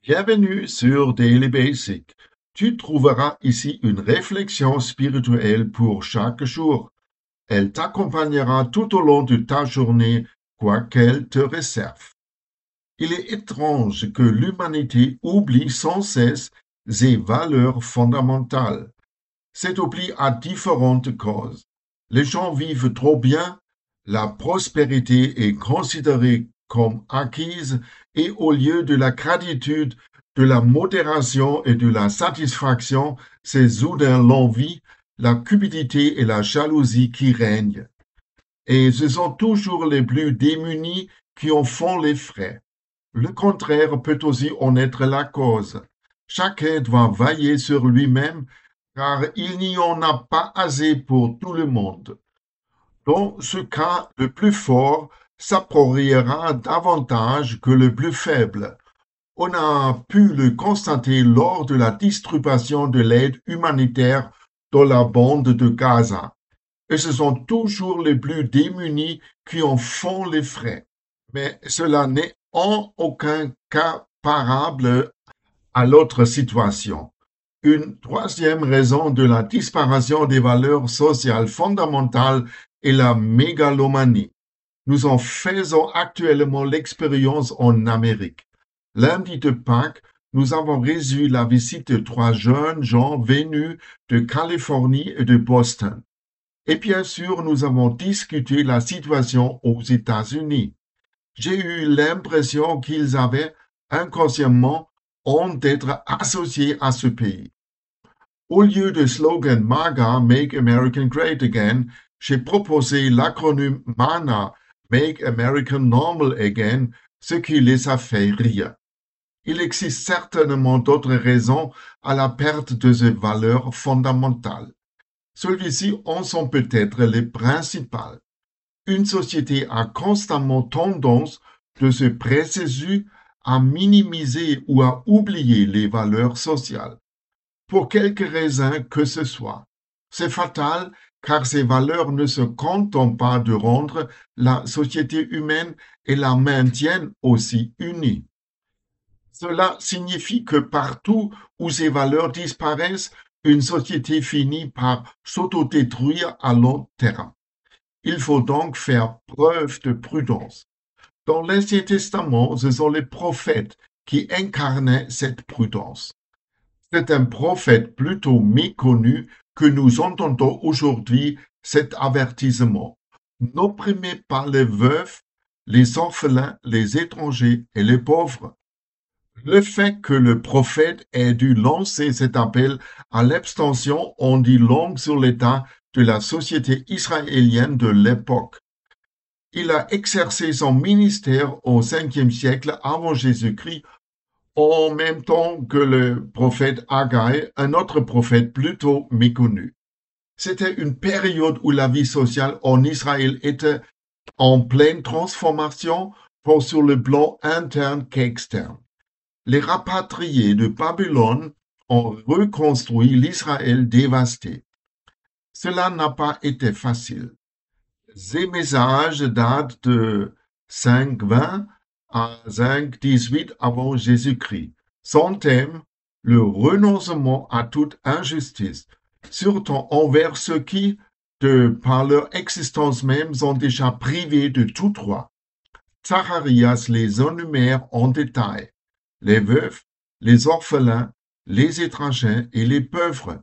Bienvenue sur Daily Basic. Tu trouveras ici une réflexion spirituelle pour chaque jour. Elle t'accompagnera tout au long de ta journée, quoi qu'elle te réserve. Il est étrange que l'humanité oublie sans cesse ses valeurs fondamentales. Cet oubli a différentes causes. Les gens vivent trop bien, la prospérité est considérée comme acquise et au lieu de la gratitude, de la modération et de la satisfaction, c'est soudain l'envie, la cupidité et la jalousie qui règnent. Et ce sont toujours les plus démunis qui en font les frais. Le contraire peut aussi en être la cause. Chacun doit veiller sur lui-même car il n'y en a pas assez pour tout le monde. Dans ce cas, le plus fort s'appropriera davantage que le plus faible. On a pu le constater lors de la distribution de l'aide humanitaire dans la bande de Gaza. Et ce sont toujours les plus démunis qui en font les frais. Mais cela n'est en aucun cas comparable à l'autre situation. Une troisième raison de la disparition des valeurs sociales fondamentales est la mégalomanie. Nous en faisons actuellement l'expérience en Amérique. Lundi de Pâques, nous avons reçu la visite de trois jeunes gens venus de Californie et de Boston. Et bien sûr, nous avons discuté la situation aux États-Unis. J'ai eu l'impression qu'ils avaient inconsciemment honte d'être associés à ce pays. Au lieu de slogan MAGA, Make America Great Again, j'ai proposé l'acronyme MANA, Make America Normal Again, ce qui les a fait rire. Il existe certainement d'autres raisons à la perte de ces valeurs fondamentales. Celles-ci en sont peut-être les principales. Une société a constamment tendance de se précéder à minimiser ou à oublier les valeurs sociales, pour quelque raison que ce soit. C'est fatal car ces valeurs ne se contentent pas de rendre la société humaine et la maintiennent aussi unie. Cela signifie que partout où ces valeurs disparaissent, une société finit par s'autodétruire à long terme. Il faut donc faire preuve de prudence. Dans l'Ancien Testament, ce sont les prophètes qui incarnaient cette prudence. C'est un prophète plutôt méconnu que nous entendons aujourd'hui cet avertissement. N'opprimez pas les veufs, les orphelins, les étrangers et les pauvres. Le fait que le prophète ait dû lancer cet appel à l'abstention en dit long sur l'état de la société israélienne de l'époque. Il a exercé son ministère au 5e siècle avant Jésus-Christ, en même temps que le prophète Haggai, un autre prophète plutôt méconnu. C'était une période où la vie sociale en Israël était en pleine transformation, tant sur le plan interne qu'externe. Les rapatriés de Babylone ont reconstruit l'Israël dévasté. Cela n'a pas été facile. Ces messages datent de 520 à 518 avant Jésus-Christ. Son thème, le renoncement à toute injustice, surtout envers ceux qui, par leur existence même, sont déjà privés de tout droit. Zacharias les énumère en détail. Les veufs, les orphelins, les étrangers et les pauvres.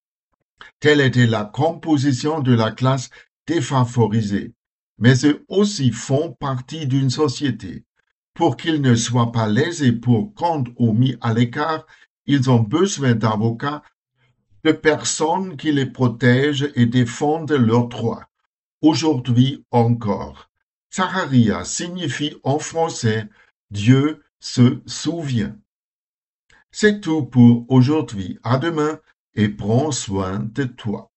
Telle était la composition de la classe défavorisés, mais eux aussi font partie d'une société. Pour qu'ils ne soient pas lésés pour compte ou mis à l'écart, ils ont besoin d'avocats, de personnes qui les protègent et défendent leurs droits. Aujourd'hui encore, Zacharia signifie en français Dieu se souvient. C'est tout pour aujourd'hui. À demain et prends soin de toi.